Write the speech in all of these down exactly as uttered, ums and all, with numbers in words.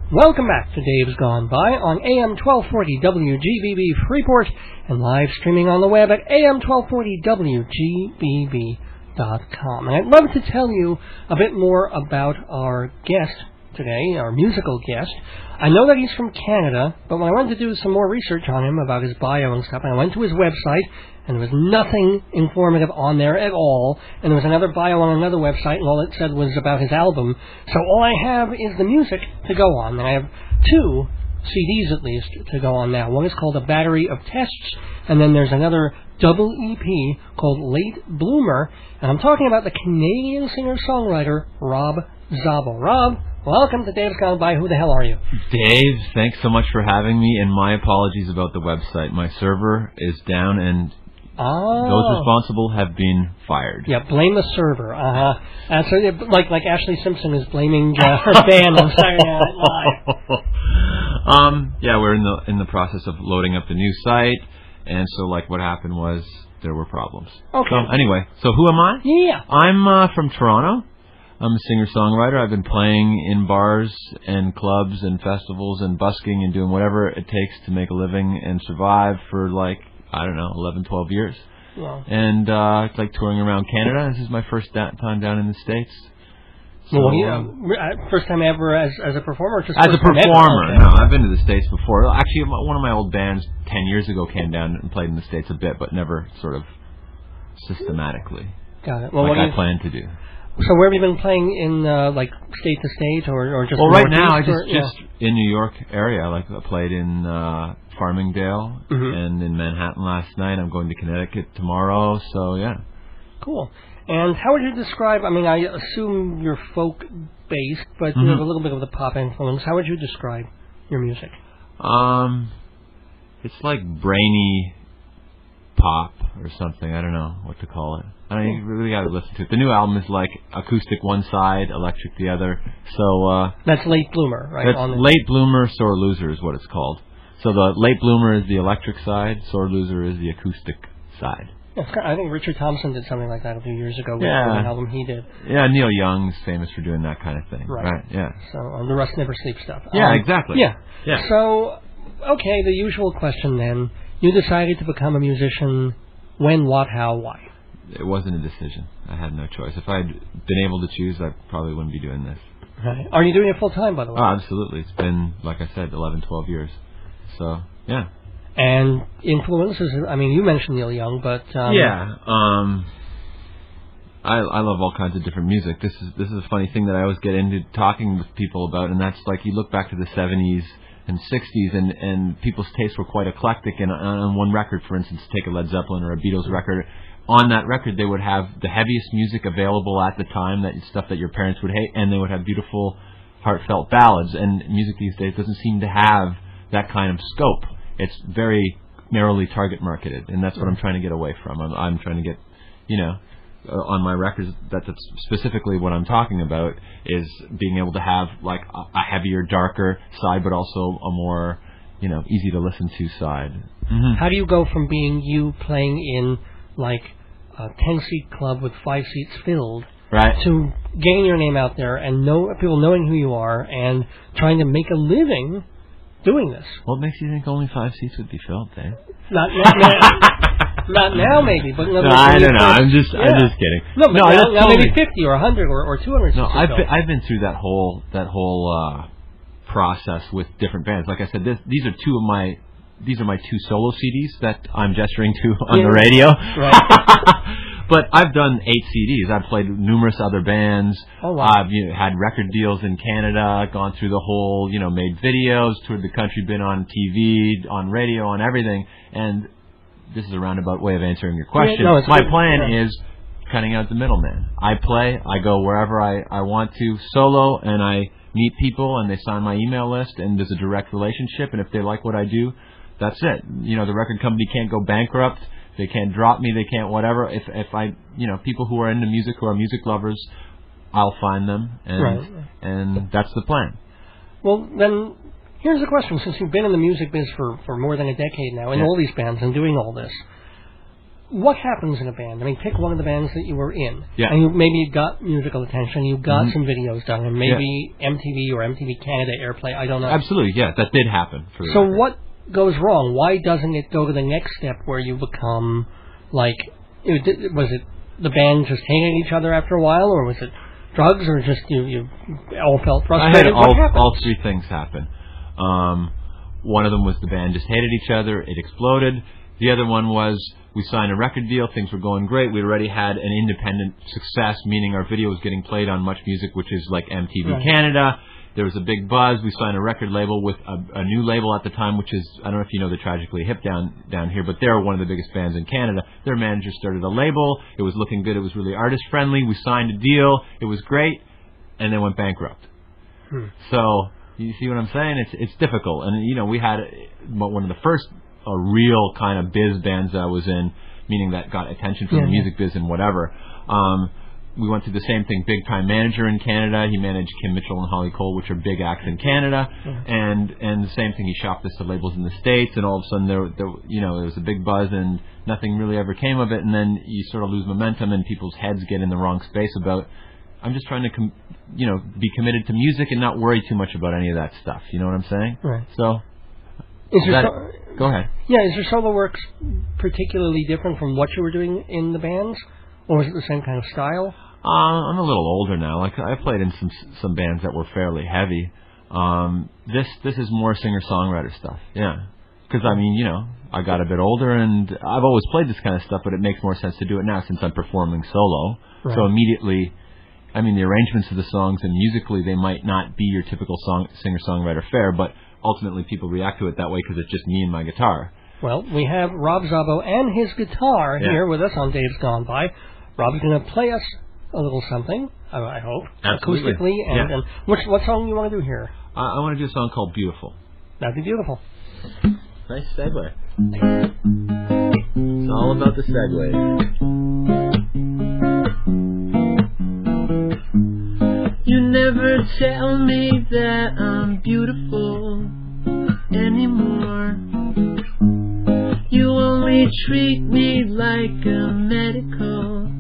Welcome back to Dave's Gone By on A M twelve forty W G B B Freeport and live streaming on the web at A M twelve forty W G B B dot com. And I'd love to tell you a bit more about our guest today, our musical guest. I know that he's from Canada, but when I wanted to do some more research on him about his bio and stuff, and I went to his website, and there was nothing informative on there at all, and there was another bio on another website, and all it said was about his album. So all I have is the music to go on, and I have two C Ds at least to go on now. One is called A Battery of Tests, and then there's another double E P called Late Bloomer, and I'm talking about the Canadian singer-songwriter Rob Szabo. Rob, welcome to Dave's Gone By. Who the hell are you? Dave, thanks so much for having me, and my apologies about the website. My server is down, and oh. those responsible have been fired. Yeah, blame the server. Uh-huh. Uh, so, yeah, like like Ashley Simpson is blaming uh, her band on Saturday Night Live. um, yeah, we're in the in the process of loading up the new site, and so like what happened was there were problems. Okay. So anyway, so who am I? Yeah. I'm uh, from Toronto. I'm a singer-songwriter. I've been playing in bars and clubs and festivals and busking and doing whatever it takes to make a living and survive for like, I don't know, eleven, twelve years. Wow. And uh, it's like touring around Canada. This is my first da- time down in the States. So, well, yeah, um, first time ever as as a performer? Or just as a first time performer. ever? Okay. No, I've been to the States before. Actually, one of my old bands ten years ago came down and played in the States a bit, but never sort of systematically. Got it. Well, like what I you, plan to do. So where have you been playing in, uh, like, state to state, or, or just Well, right now, I just, or, yeah. just in New York area. Like, I played in uh, Farmingdale mm-hmm. and in Manhattan last night. I'm going to Connecticut tomorrow, so yeah. Cool. And how would you describe, I mean, I assume you're folk-based, but mm-hmm. you have a little bit of the pop influence. How would you describe your music? Um, it's like brainy pop or something. I don't know what to call it. I mean, you really got to listen to it. The new album is like acoustic one side, electric the other. So uh, that's Late Bloomer, right? That's on the Late Bloomer, Sore Loser is what it's called. So the Late Bloomer is the electric side, Sore Loser is the acoustic side. Yeah, I think Richard Thompson did something like that a few years ago with yeah. an album he did. Yeah, Neil Young's famous for doing that kind of thing. Right. right yeah. So uh, the Rust Never Sleep stuff. Yeah, um, exactly. Yeah. Yeah. So, okay, the usual question then. You decided to become a musician when, what, how, why? It wasn't a decision. I had no choice. If I'd been able to choose, I probably wouldn't be doing this. Right. Are you doing it full time, by the way? Oh, absolutely. It's been, like I said, eleven, twelve years. So, yeah. And influences, I mean, you mentioned Neil Young, but... Um, yeah. Um, I, I love all kinds of different music. This is this is a funny thing that I always get into talking with people about, and that's like you look back to the seventies and sixties, and, and people's tastes were quite eclectic. And on, on one record, for instance, take a Led Zeppelin or a Beatles record, on that record they would have the heaviest music available at the time, that stuff that your parents would hate, and they would have beautiful, heartfelt ballads. And music these days doesn't seem to have that kind of scope. It's very narrowly target marketed, and that's what I'm trying to get away from. I'm, I'm trying to get, you know, uh, on my records, that, that's specifically what I'm talking about, is being able to have like a, a heavier, darker side, but also a more, you know, easy to listen to side. Mm-hmm. How do you go from being you playing in like a ten-seat club with five seats filled, right, to getting your name out there and know people knowing who you are and trying to make a living doing this? What makes you think only five seats would be filled, Dave? Not, not, not, not now, maybe. But no, I don't know. I'm just, yeah. I'm just kidding. No, but no, now, now totally, maybe fifty or a hundred or, or two hundred. No, I've been, I've been through that whole that whole uh, process with different bands. Like I said, this, these are two of my these are my two solo C Ds that I'm gesturing to on yeah. the radio. Right. But I've done eight C Ds. I've played numerous other bands. Oh, wow. I've you know, had record deals in Canada, gone through the whole, you know, made videos, toured the country, been on T V, on radio, on everything. And this is a roundabout way of answering your question. Yeah, no, My good. plan yeah. is cutting out the middleman. I play, I go wherever I, I want to solo, and I meet people, and they sign my email list, and there's a direct relationship, and if they like what I do, that's it. You know, the record company can't go bankrupt. They can't drop me. They can't whatever. If if I, you know, people who are into music, who are music lovers, I'll find them, and right. and that's the plan. Well, then, here's the question. Since you've been in the music biz for, for more than a decade now, in yeah. all these bands and doing all this, what happens in a band? I mean, pick one of the bands that you were in. Yeah. And you, maybe you got musical attention, you got Mm-hmm. some videos done, and maybe yeah. M T V or M T V Canada Airplay, I don't know. Absolutely, yeah, that did happen. For the so record. what goes wrong? Why doesn't it go to the next step where you become, like, it, was it the band just hated each other after a while, or was it drugs, or just you, you all felt frustrated? I had what all, happened? all three things happen. Um, one of them was the band just hated each other. It exploded. The other one was we signed a record deal. Things were going great. We already had an independent success, meaning our video was getting played on Much Music, which is like M T V right. Canada. There was a big buzz. We signed a record label with a, a new label at the time, which is, I don't know if you know the Tragically Hip down down here, but they're one of the biggest bands in Canada. Their manager started a label. It was looking good. It was really artist-friendly. We signed a deal. It was great, and then went bankrupt. Hmm. So you see what I'm saying? It's it's difficult. And, you know, we had one of the first uh, real kind of biz bands that I was in, meaning that got attention from yeah, the music yeah. biz and whatever. Um, we went through the same thing, big time manager in Canada. He managed Kim Mitchell and Holly Cole, which are big acts in Canada. Yeah. And and the same thing, he shopped us to labels in the States, and all of a sudden there, there you know, there was a big buzz and nothing really ever came of it, and then you sort of lose momentum and people's heads get in the wrong space about, I'm just trying to, com- you know, be committed to music and not worry too much about any of that stuff. You know what I'm saying? Right. So, is that, so- go ahead. Yeah, is your solo works particularly different from what you were doing in the bands? Or is it the same kind of style? Uh, I'm a little older now. Like I played in some some bands that were fairly heavy. Um, this this is more singer-songwriter stuff. Yeah. Because, I mean, you know, I got a bit older, and I've always played this kind of stuff, but it makes more sense to do it now since I'm performing solo. Right. So immediately, I mean, the arrangements of the songs and musically, they might not be your typical song singer-songwriter fare, but ultimately people react to it that way because it's just me and my guitar. Well, we have Rob Szabo and his guitar Yeah. here with us on Dave's Gone By. Rob's going to play us a little something, I, I hope, Absolutely. acoustically. And, Yeah. and what, what song do you want to do here? I, I want to do a song called Beautiful. That'd be beautiful. Nice segue. It's all about the segue. You never tell me that I'm beautiful anymore. You only treat me like a medical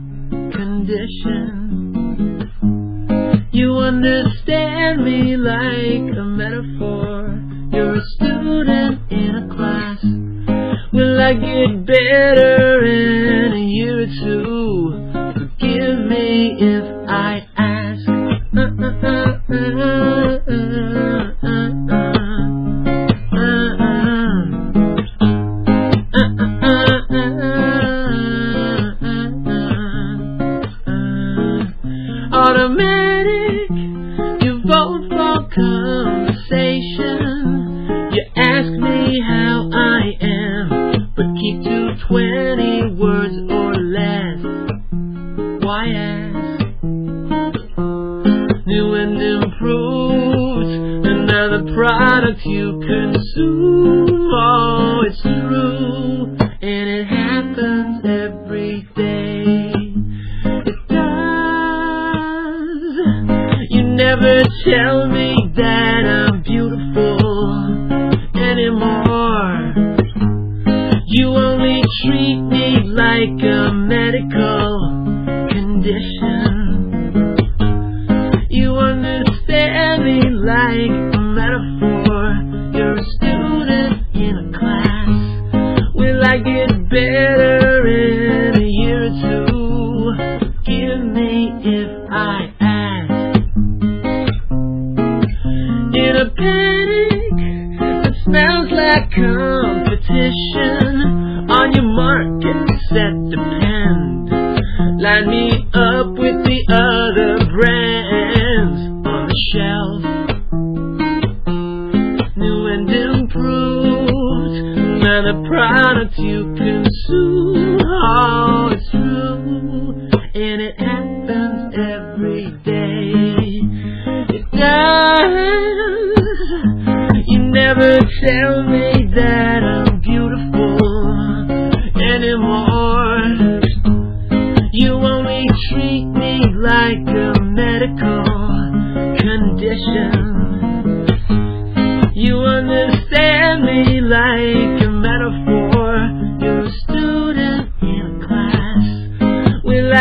condition. You understand me like a metaphor. You're a student in a class. Will I get better in a year or two? Forgive me if I ask. Uh, uh, uh, uh, uh, uh, uh, uh. Automatic, you vote for conversation. You ask me how I am, but keep to twenty words or less. Why ask? New and improved, another product you consume. Oh, it's true, and it happens every day. It does. You never tell me that I'm beautiful anymore. You only treat me like a medical condition. You understand me like a metaphor. You're a student in a class. Will I get better in a year or two? Give me if I ask. In a panic that smells like competition. On your mark, get set, depend. Line me up with the other brands on the shelf. New and improved, another product you consume. Oh, it's true, and it happens every day. It does. You never tell me that I'm beautiful anymore. You only treat me like a medical condition. You understand me like a metaphor. You're a student in a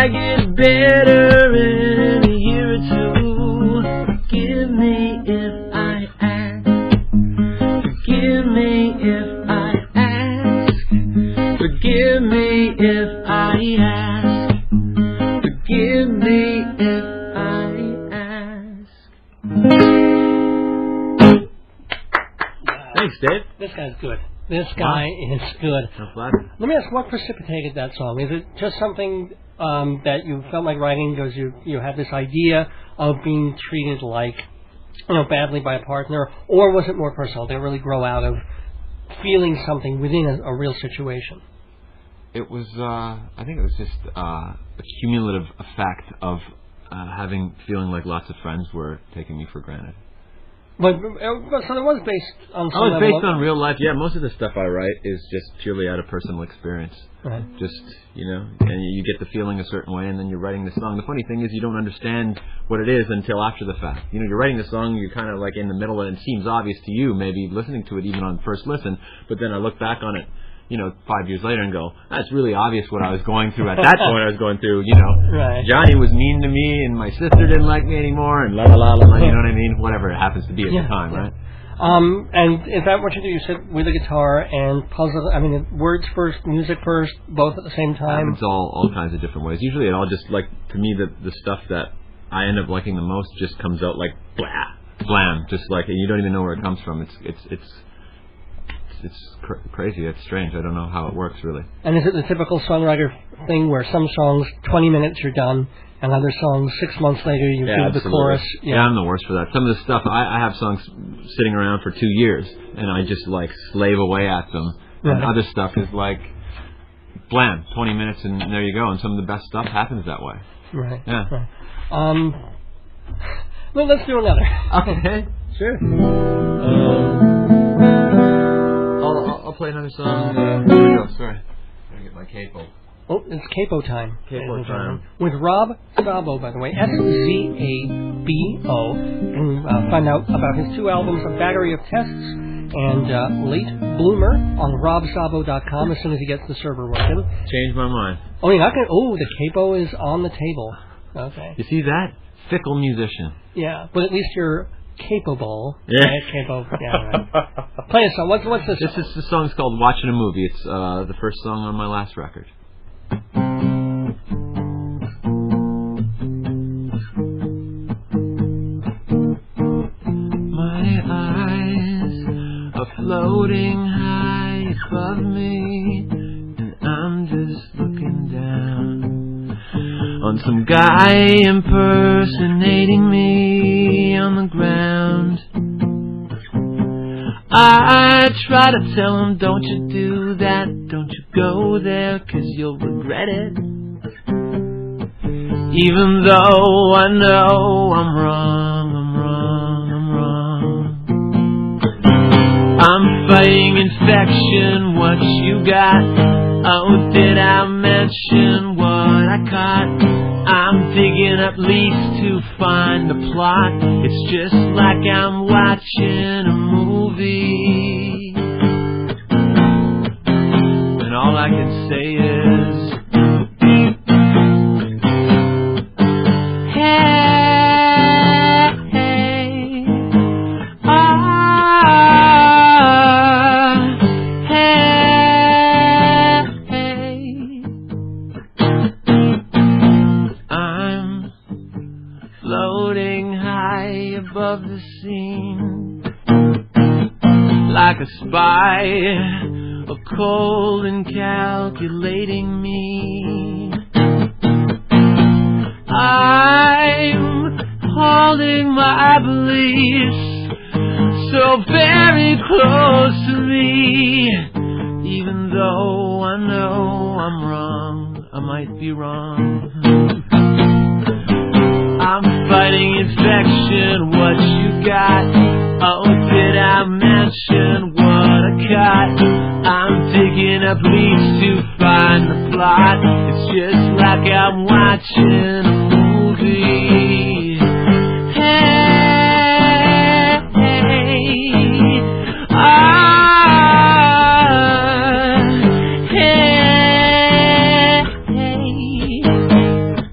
like it better in a year or two. Forgive me if I ask. Forgive me if I ask. Forgive me if I ask. Forgive me if I ask. Thanks, Dave. This guy's good. This guy wow. is good. I'm glad. Let me ask, what precipitated that song? Is it just something um, that you felt like writing because you you had this idea of being treated like, you know, badly by a partner, or was it more personal? Did it really grow out of feeling something within a, a real situation? It was, uh, I think it was just uh, a cumulative effect of uh, having, feeling like lots of friends were taking me for granted. But so it was based on some Oh, it's based level on real life. Yeah, most of the stuff I write is just purely out of personal experience. Right. Just, you know, and you get the feeling a certain way, and then you're writing the song. The funny thing is you don't understand what it is until after the fact. You know, you're writing the song, you're kind of like in the middle, and it seems obvious to you, maybe listening to it even on first listen, but then I look back on it, you know, five years later and go, that's really obvious what I was going through at that point. I was going through, you know, right. Johnny was mean to me and my sister didn't like me anymore and la la la la, you know what I mean? Whatever it happens to be at yeah, the time, yeah. right? Um, and is that what you do? You sit with a guitar and puzzle, I mean, words first, music first, both at the same time? It's all, all kinds of different ways. Usually it all just, like, to me, the the stuff that I end up liking the most just comes out like blah, blam, just like, and you don't even know where it comes from. It's, it's, it's, It's cr- crazy. It's strange. I don't know how it works, really. And is it the typical songwriter thing where some songs, twenty minutes, you're done, and other songs, six months later, you yeah, do the chorus? Yeah. yeah, I'm the worst for that. Some of the stuff, I, I have songs sitting around for two years, and I just, like, slave away at them. Right. And other stuff is, like, blam, twenty minutes, and there you go. And some of the best stuff happens that way. Right. Yeah. Right. Um, well, let's do another. Okay, sure. Um... I'll, I'll play another song. Uh, here we go. Sorry. I'm going to get my capo. Oh, it's capo time. Capo time. With Rob Szabo, by the way. S Z A B O. And uh, find out about his two albums, A Battery of Tests and uh, Late Bloomer on rob szabo dot com as soon as he gets the server working. Change my mind. Oh, you're not going to... Oh, the capo is on the table. Okay. You see that? Fickle musician. Yeah, but at least you're... capable. Yeah. Right? Capable. Yeah, right. Play a song. What's, what's this? This song? is the song's called Watching a Movie. It's uh, the first song on my last record. My eyes are floating high above me, and I'm just looking down on some guy impersonating me on the ground. I try to tell him, don't you do that, don't you go there, 'cause you'll regret it. Even though I know I'm wrong, I'm wrong, I'm wrong. I'm fighting infection, what you got? Oh, did I mention what I caught? I'm digging up leads to find the plot. It's just like I'm watching a movie, and all I can say is, hey, hey, ah, hey, hey. I'm floating high above the scene, like a spy, a cold and calculating me. I'm holding my beliefs so very close to me. Even though I know I'm wrong, I might be wrong. I'm fighting infection, what you got? Oh, did I mention what I caught? I'm digging up leads to find the plot. It's just like I'm watching a movie. Hey, hey, ah, hey, hey.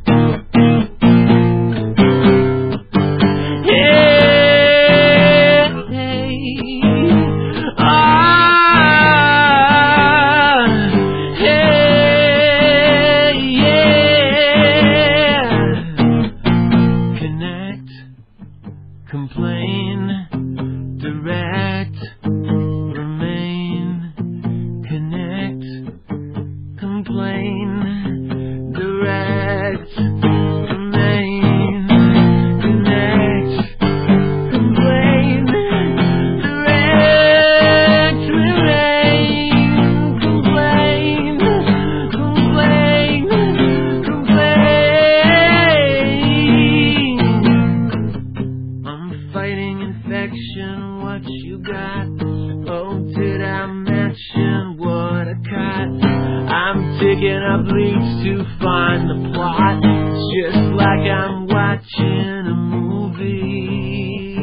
what you got. Oh, did I mention what I got? I'm picking up leads to find the plot. It's just like I'm watching a movie.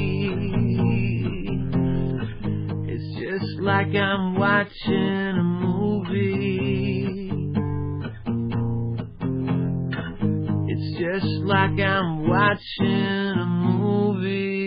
It's just like I'm watching a movie. It's just like I'm watching a movie.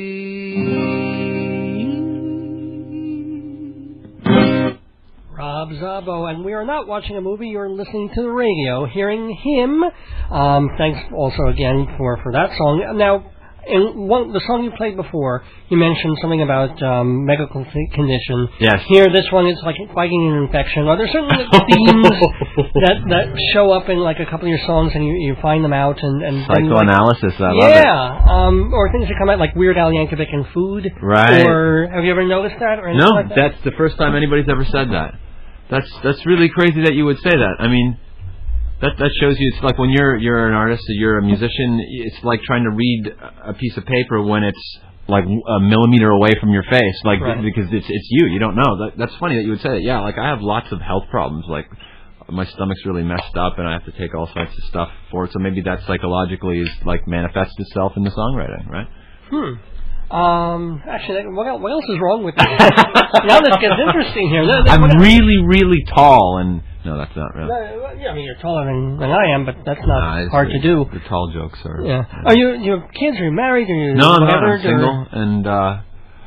Rob Zabo, and we are not watching a movie, you're listening to the radio, hearing him. Um, thanks also again for, for that song. Now, in one, the song you played before, you mentioned something about um, medical th- condition. Yes. Here, this one is like fighting an infection. Are there certain themes that, that show up in like a couple of your songs and you, you find them out? and, and Psychoanalysis, like, I love yeah, it. Yeah, um, or things that come out like Weird Al Yankovic and food. Right. Or have you ever noticed that? Or No, like that? that's the first time anybody's ever said that. That's that's really crazy that you would say that. I mean, that that shows you it's like when you're you're an artist or you're a musician, it's like trying to read a piece of paper when it's like a millimeter away from your face, like right. because it's it's you. You don't know. That, that's funny that you would say that. Yeah, like I have lots of health problems. Like my stomach's really messed up, and I have to take all sorts of stuff for it. So maybe that psychologically is like manifests itself in the songwriting, right? Hmm. Um, actually, what else, what else is wrong with me? Now this gets interesting here. No, I'm really, really tall, and no, that's not real. No, yeah, I mean, you're taller than, than I am, but that's not nah, hard the, to do. The tall jokes are. Yeah. yeah. Are you you have kids? Are you married? Are you no, I'm whatever, not. I'm single, or? and uh,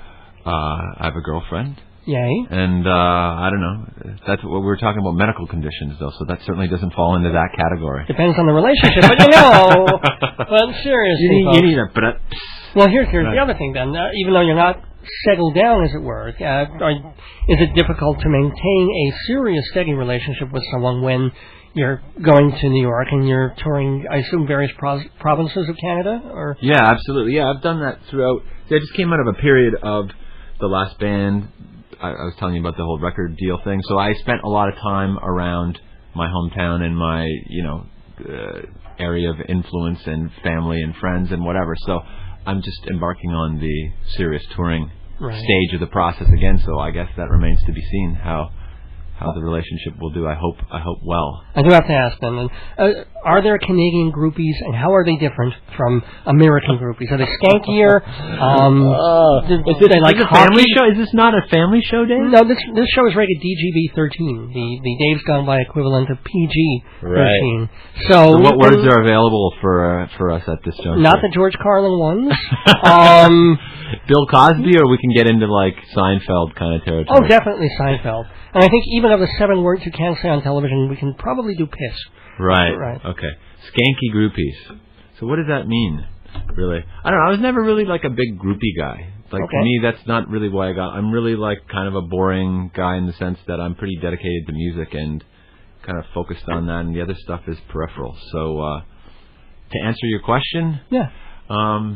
uh, I have a girlfriend. Yay. And uh, I don't know. That's what we were talking about, medical conditions, though. So that certainly doesn't fall into that category. Depends on the relationship, but you know. But seriously, you need, folks. you need a. But well, here's here's right. the other thing. Then, uh, even though you're not settled down, as it were, uh, are, is it difficult to maintain a serious, steady relationship with someone when you're going to New York and you're touring, I assume, various pro- provinces of Canada? Or yeah, absolutely. Yeah, I've done that throughout. See, I just came out of a period of the last band. I, I was telling you about the whole record deal thing. So I spent a lot of time around my hometown and my, you know, uh, area of influence and family and friends and whatever. So I'm just embarking on the serious touring right. stage of the process again. So I guess that remains to be seen how how the relationship will do. I hope I hope well. I do have to ask then. Uh, are there Canadian groupies, and how are they different from American groupies? Are they skankier? Um, uh, do, is do it they like a hockey? family show? Is this not a family show, Dave? No, this this show is rated D G B thirteen, the the Dave's Gone By equivalent of P G thirteen. Right. So, so what words are available for uh, for us at this juncture? Not the George Carlin ones. um, Bill Cosby, or we can get into like Seinfeld kind of territory. Oh, definitely Seinfeld. And I think even of the seven words you can't say on television, we can probably do piss. Right. Right. Okay. Skanky groupies. So what does that mean, really? I don't know. I was never really like a big groupie guy. Like okay. to me, that's not really why I got. I'm really like kind of a boring guy in the sense that I'm pretty dedicated to music and kind of focused on that, and the other stuff is peripheral. So uh, to answer your question, yeah, um,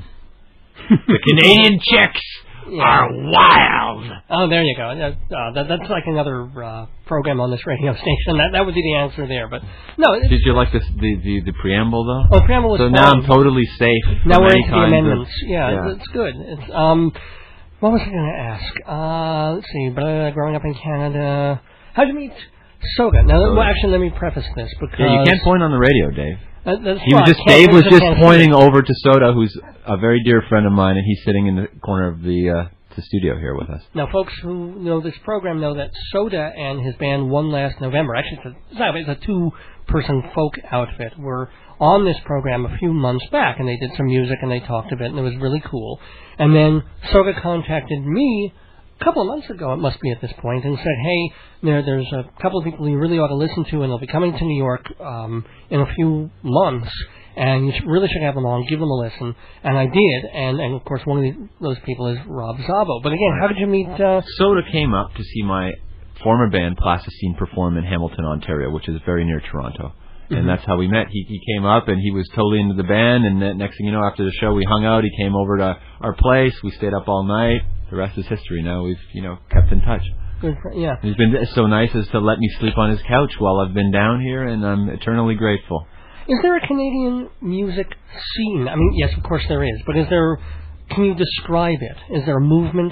the Canadian chicks. Yeah. Are wild. Oh, there you go. Uh, that, that's like another uh, program on this radio station. That that would be the answer there. But no. Did you like this, the, the the preamble though? Oh, preamble was so fun. now I'm totally safe. Now we're into the amendments. Of, yeah, yeah, it's, it's good. It's um, what was I going to ask? Uh, let's see. Blah, growing up in Canada, how did you meet Soda? Now, Soda. well, actually, let me preface this because yeah, you can't point on the radio, Dave. Uh, that's he was just Dave was just pointing over to Soda, who's a very dear friend of mine, and he's sitting in the corner of the. Uh, the studio here with us. Now, folks who know this program know that Soda and his band One Last November, actually it's a, it's a two-person folk outfit, were on this program a few months back, and they did some music and they talked a bit, and it was really cool. And then Soda contacted me a couple of months ago, it must be at this point, and said, hey, there, there's a couple of people you really ought to listen to, and they'll be coming to New York um, in a few months. And you should, really should have them on, give them a listen. And I did, and, and of course one of the, those people is Rob Zabo. But again, how did you meet... Uh... Soda came up to see my former band, Plasticine, perform in Hamilton, Ontario, which is very near Toronto. Mm-hmm. And that's how we met. He he came up, and he was totally into the band, and then next thing you know, after the show, we hung out. He came over to our place. We stayed up all night. The rest is history. Now we've, you know, kept in touch. Good for, yeah. He's been so nice as to let me sleep on his couch while I've been down here, and I'm eternally grateful. Is there a Canadian music scene? I mean, yes, of course there is, but is there, can you describe it? Is there a movement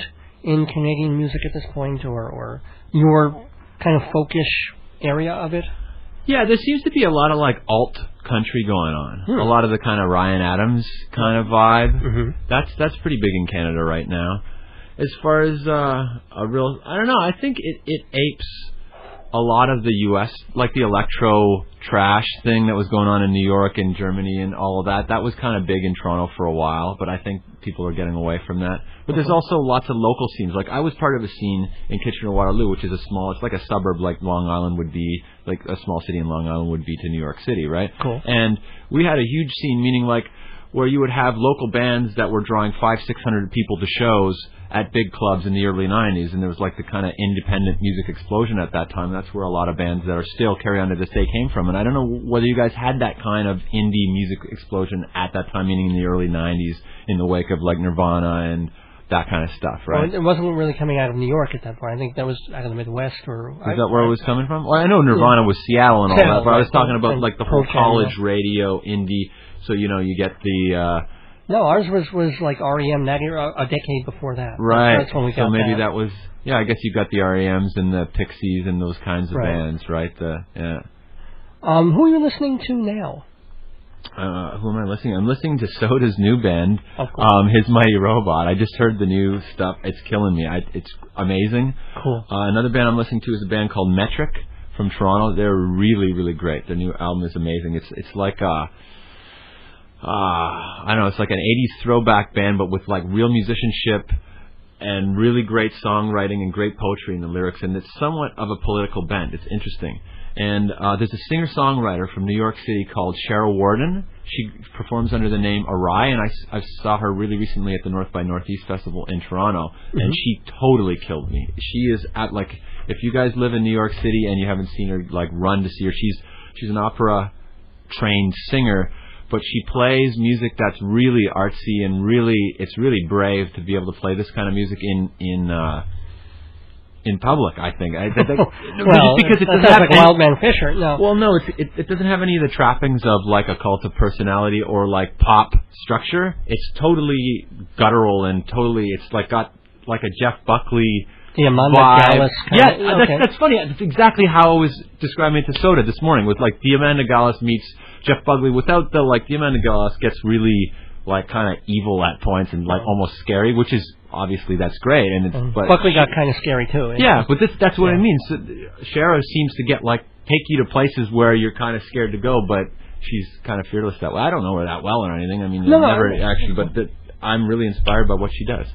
in Canadian music at this point, or, or your kind of folkish area of it? Yeah, there seems to be a lot of like alt country going on. Hmm. A lot of the kind of Ryan Adams kind of vibe. Mm-hmm. That's that's pretty big in Canada right now. As far as uh, a real, I don't know. I think it it apes a lot of the U S, like the electro trash thing that was going on in New York and Germany and all of that. That was kind of big in Toronto for a while, but I think people are getting away from that. But there's also lots of local scenes. Like I was part of a scene in Kitchener-Waterloo, which is a small, it's like a suburb like Long Island would be, like a small city in Long Island would be to New York City, right? Cool. And we had a huge scene, meaning like where you would have local bands that were drawing five, six hundred people to shows at big clubs in the early nineties, and there was like the kind of independent music explosion at that time. That's where a lot of bands that are still carry on to this day came from. And I don't know whether you guys had that kind of indie music explosion at that time, meaning in the early nineties, in the wake of like Nirvana and that kind of stuff, right? Well, it wasn't really coming out of New York at that point. I think that was out of the Midwest, or is I, that where I, it was coming from? Well, I know Nirvana yeah. was Seattle and all Seattle, that, but right. I was talking about like the whole college Canada. radio indie. So you know, you get the. Uh, No, ours was, was like R E M that era, a decade before that. Right. That's when we got so maybe that. that was, yeah, I guess you got the R E Ms and the Pixies and those kinds of right. bands, right? The, yeah. Um, who are you listening to now? Uh, who am I listening? I'm listening to Soda's new band, oh, cool. um, His Mighty Robot. I just heard the new stuff. It's killing me. I, it's amazing. Cool. Uh, another band I'm listening to is a band called Metric from Toronto. They're really, really great. Their new album is amazing. It's it's like a... Uh, I don't know, it's like an eighties throwback band, but with like real musicianship and really great songwriting and great poetry in the lyrics, and it's somewhat of a political bent. It's interesting. And uh, there's a singer-songwriter from New York City called Cheryl Warden. She performs under the name Arai, and I, I saw her really recently at the North by Northeast Festival in Toronto, mm-hmm. and she totally killed me. She is at like, if you guys live in New York City and you haven't seen her, like run to see her. She's she's an opera-trained singer, but she plays music that's really artsy and really, it's really brave to be able to play this kind of music in in uh, in public. I think. I, that, that, well, just because it doesn't have have like Wildman Fisher. No. Well, no, it's, it it doesn't have any of the trappings of like a cult of personality or like pop structure. It's totally guttural and totally. It's like got like a Jeff Buckley. The Amanda vibe. Gallus kind yeah, of, yeah, okay. that's, that's funny. That's exactly how I was describing it to Soda this morning, with like the Amanda Gallus meets Jeff Buckley, without the like the Amanda Gallus gets really like kind of evil at points and like almost scary, which is obviously that's great. And it's, um, but Buckley got kind of scary too. Yeah, but this that's what yeah. I mean. So, Shara seems to get like take you to places where you're kind of scared to go, but she's kind of fearless that way. I don't know her that well or anything. I mean, no, never no, actually, but the, I'm really inspired by what she does.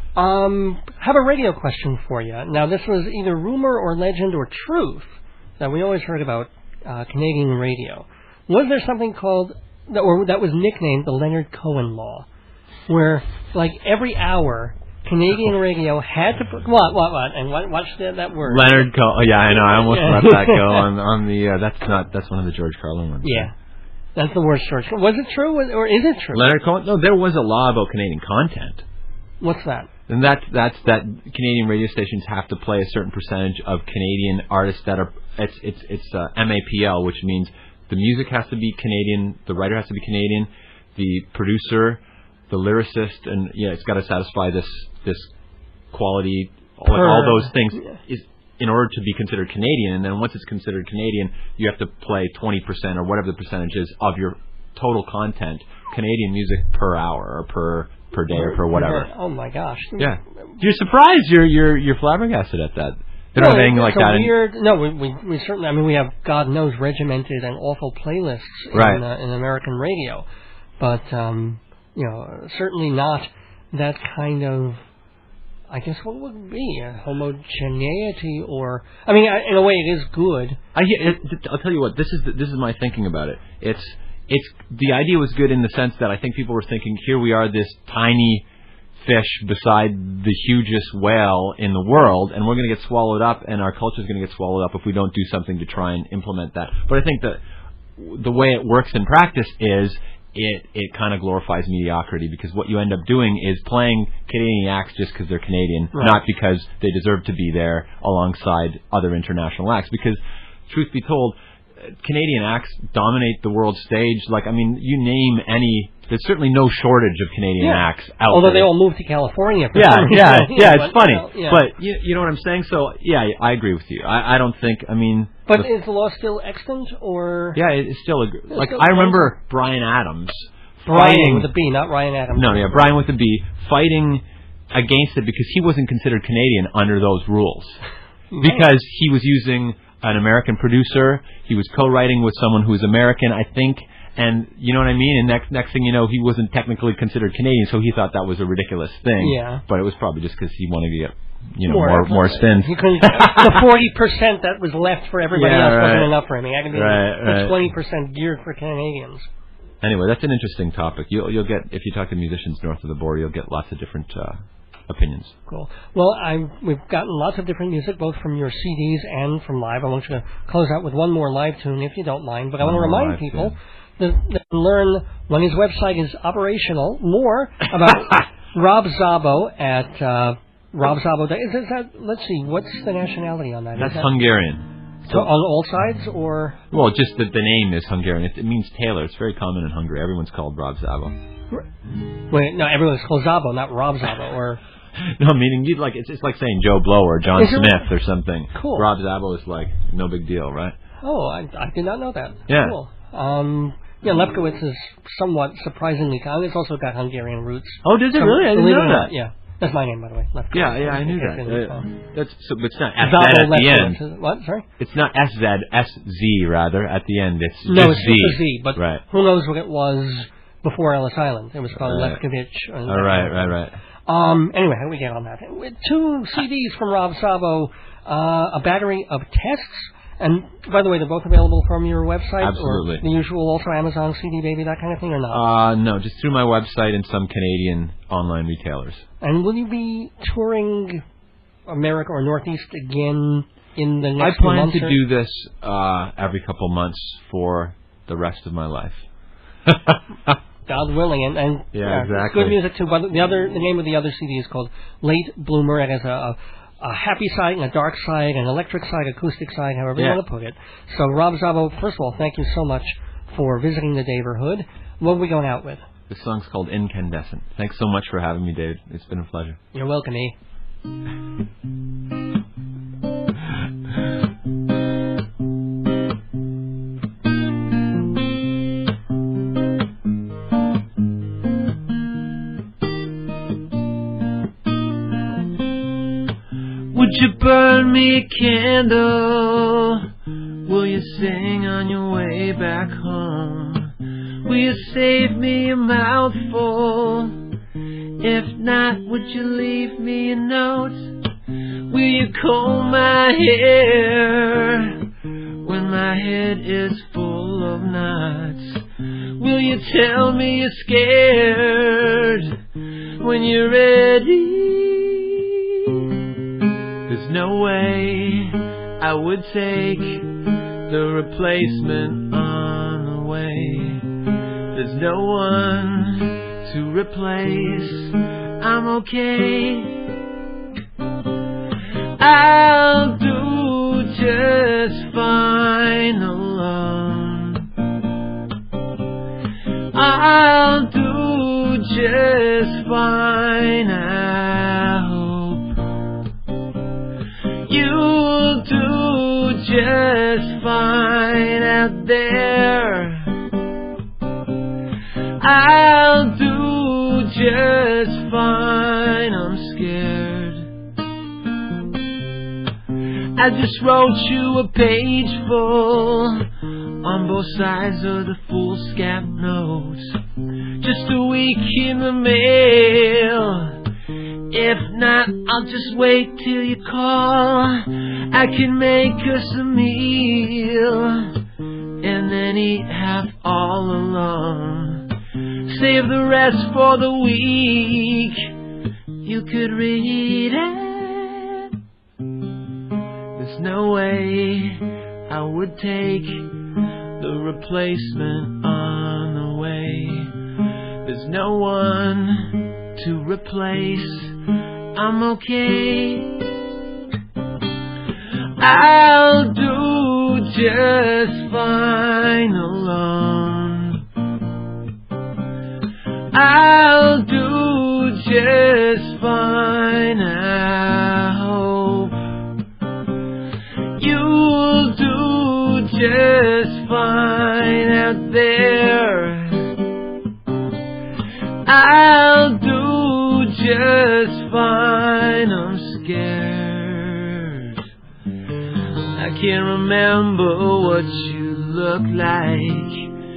Um, have a radio question for you. Now, this was either rumor or legend or truth that we always heard about uh, Canadian radio. Was there something called, that, or that was nicknamed the Leonard Cohen Law, where, like, every hour, Canadian radio had to put, what, what, what, and what, watch that, that word. Leonard Cohen, oh, yeah, I know, I almost let that go on, on the, uh, that's not, that's one of the George Carlin ones. Yeah. That's the worst George Carlin. Was it true, or is it true? Leonard Cohen, no, there was a law about Canadian content. What's that? And that's that's that Canadian radio stations have to play a certain percentage of Canadian artists that are it's it's it's uh, M A P L, which means the music has to be Canadian, the writer has to be Canadian, the producer, the lyricist, and yeah, it's got to satisfy this this quality, all, all those things is in order to be considered Canadian. And then once it's considered Canadian, you have to play twenty percent or whatever the percentage is of your total content Canadian music per hour or per. per day or per whatever. Oh my gosh! Yeah, you're surprised. You're you're you're flabbergasted at that. They don't no, have anything like that. Weird, no, we, we we certainly. I mean, we have God knows regimented and awful playlists in right. uh, in American radio, but um, you know, certainly not that kind of. I guess what would it be a homogeneity, or I mean, in a way, it is good. I it, I'll tell you what. This is the, this is my thinking about it. It's. It's the idea was good in the sense that I think people were thinking, here we are, this tiny fish beside the hugest whale in the world, and we're going to get swallowed up, and our culture is going to get swallowed up if we don't do something to try and implement that. But I think that the way it works in practice is it it kind of glorifies mediocrity, because what you end up doing is playing Canadian acts just because they're Canadian, right. not because they deserve to be there alongside other international acts. Because, truth be told, Canadian acts dominate the world stage. Like, I mean, you name any there's certainly no shortage of Canadian yeah. acts out Although there. they all moved to California. For yeah, some reason. yeah, yeah, yeah. it's but, funny. You know, yeah. But you, you know what I'm saying? So, yeah, I agree with you. I, I don't think, I mean... But the, is the law still extant, or... Yeah, it's still... A, like, still I remember Bryan Adams Brian fighting... with a B, not Ryan Adams. No, yeah, Brian with a B, fighting against it because he wasn't considered Canadian under those rules. Because he was using an American producer, he was co-writing with someone who was American, I think, and you know what I mean? And next next thing you know, he wasn't technically considered Canadian, so he thought that was a ridiculous thing. Yeah. But it was probably just because he wanted to get, you know, More, more more spins. He couldn't, the forty percent that was left for everybody Yeah, else right. wasn't enough for him. He had to be Right, the right. twenty percent geared for Canadians. Anyway, that's an interesting topic. You'll you'll get, if you talk to musicians north of the border, you'll get lots of different uh, opinions. Cool. Well, I we've gotten lots of different music, both from your C Ds and from live. I want you to close out with one more live tune, if you don't mind. But I want to One more remind live people tune. that they can learn when his website is operational more about Rob Szabo at uh, Rob Szabo. Is, is that? Let's see. What's the nationality on that? That's is that Hungarian. so on all sides, or Well, just the, the name is Hungarian. It, it means tailor. It's very common in Hungary. Everyone's called Rob Szabo. wait? No, everyone's called Szabo, not Rob Szabo, or. No, meaning you'd like it's it's like saying Joe Blow or John Is it- Smith or something. Cool. Rob Szabo is like no big deal, right? Oh, I, I did not know that. Yeah. Cool. Um, yeah, Lefkowitz is somewhat surprisingly common. It's also got Hungarian roots. Oh, does it Some- really? I didn't believe it know or not, that. Yeah. That's my name, by the way. Lefkowitz. Yeah, yeah, I knew In case that. anyone's Uh, calling. that's so, but it's not S Z Szabo at the Lefkowitz. end. Is- What? Sorry? It's not S Z S Z rather at the end. It's No, just it's Z. just a Z, but right. who knows what it was before Ellis Island. It was called Right. Lefkowitz. and- All right, right, right. Um, anyway, how do we get on that? With two C Ds from Rob Szabo, uh, a battery of tests, and by the way, they're both available from your website? Absolutely. Or the usual, also Amazon, C D Baby, that kind of thing, or not? Uh, no, just through my website and some Canadian online retailers. And will you be touring America or Northeast again in the I next few plan months? to or- do this uh, every couple months for the rest of my life. God willing, and, and Yeah, it's exactly. good music too. But the other, the name of the other C D is called Late Bloomer. It has a, a, a happy side and a dark side, an electric side, acoustic side, however you Yeah. want to put it. So, Rob Szabo, first of all, thank you so much for visiting the neighborhood. What are we going out with? This song's called Incandescent. Thanks so much for having me, Dave. It's been a pleasure. You're welcome, E. Would you burn me a candle? Will you sing on your way back home? Will you save me a mouthful? If not, would you leave me a note? Will you comb my hair when my head is full of knots? Will you tell me you're scared when you're ready? There's no way I would take the replacement on the way. There's no one to replace. I'm okay. I'll do just fine alone. I'll do just fine, I hope. You'll do just fine out there. I'll do just fine, I'm scared. I just wrote you a page full on both sides of the foolscap note. Just a week in the mail. If not, I'll just wait till you call. I can make us a meal and then eat half all alone. Save the rest for the week. You could read it. There's no way I would take the replacement on the way. There's no one to replace. I'm okay. I'll do just fine alone. I'll do just fine, I hope. You'll do just fine out there. I'll do just fine, I'm scared. I can't remember what you look like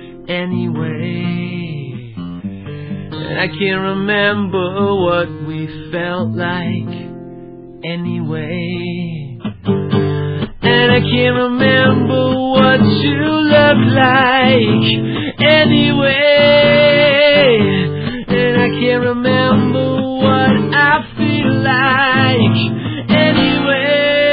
anyway. And I can't remember what we felt like anyway. And I can't remember what you look like anyway. And I can't remember what I feel like anyway.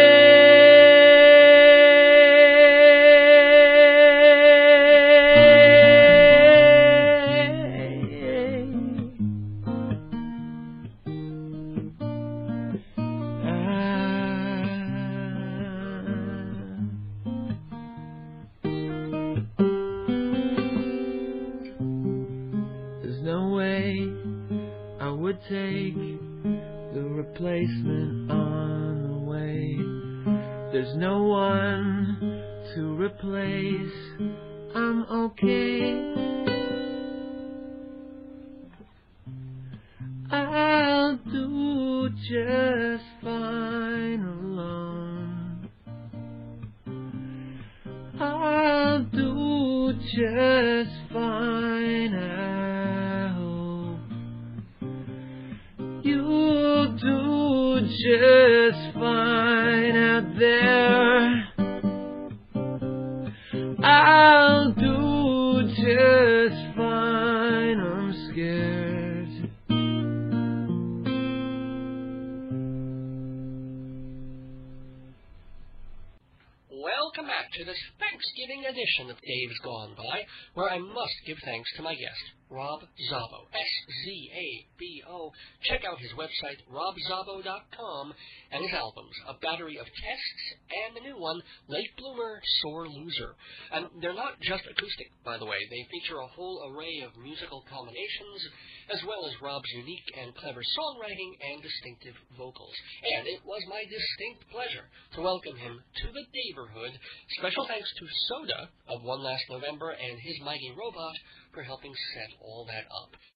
Take the replacement on the way. There's no one to replace. I'm okay. I'll do just fine alone. I'll do just fine, I hope. You'll do just fine out there. I'll do just fine, I'm scared. Welcome back to this Thanksgiving edition of Dave's Gone By, where I must give thanks to my guest, Rob Szabo, S Z A B O. Check out his website, rob szabo dot com, and his albums, A Battery of Tests, and the new one, Late Bloomer, Sore Loser. And they're not just acoustic, by the way. They feature a whole array of musical combinations, as well as Rob's unique and clever songwriting and distinctive vocals. And it was my distinct pleasure to welcome him to the Daverhood. Special thanks to Soda of One Last November and His Mighty Robot for helping set all that up.